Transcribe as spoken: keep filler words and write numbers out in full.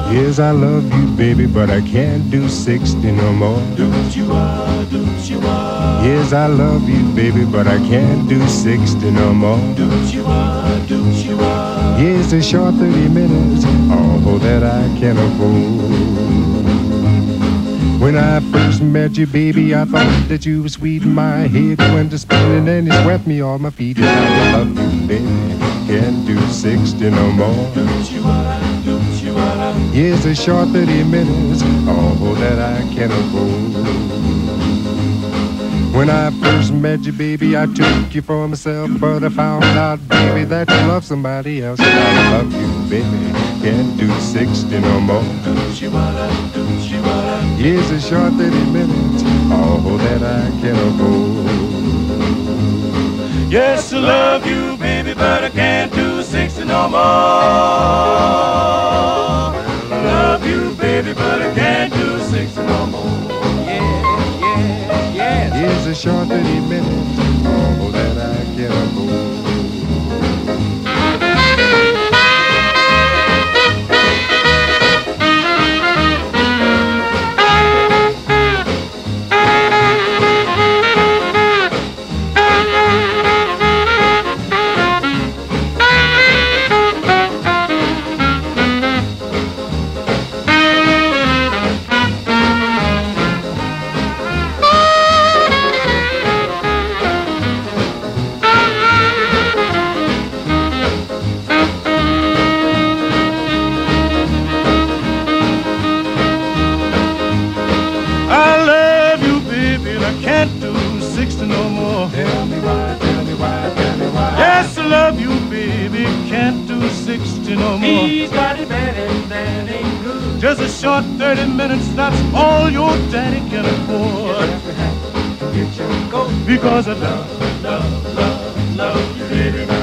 Yes, I love you, baby, but I can't do sixty no more. Do-chi-wa, do-chi-wa. Yes, I love you, baby, but I can't do sixty no more. Do-chi-wa, do-chi-wa. Yes, a short thirty minutes, all that I can afford. When I first met you, baby, I thought that you were sweet. My head went to spinning and you swept me off my feet. And I love you, baby, can't do sixty no more. Yes, a short thirty minutes, all that I can afford. When I first met you, baby, I took you for myself, but I found out, baby, that you love somebody else. And I love you, baby, can't do sixty no more. Yes, a short thirty minutes, all that I can afford. Yes, I love you, baby, but I can't do sixty no more. Love you, baby, but I can't do sixty no more. Yeah, yeah, yeah. Yes, a short thirty minutes, all that I can afford. Tell me why, tell me why, tell me why. Yes, I love you, baby, can't do sixty no more. He's got it bad and that ain't good. Just a short thirty minutes, that's all your daddy can afford. Get your coat. Because I love, love, love, love you, baby.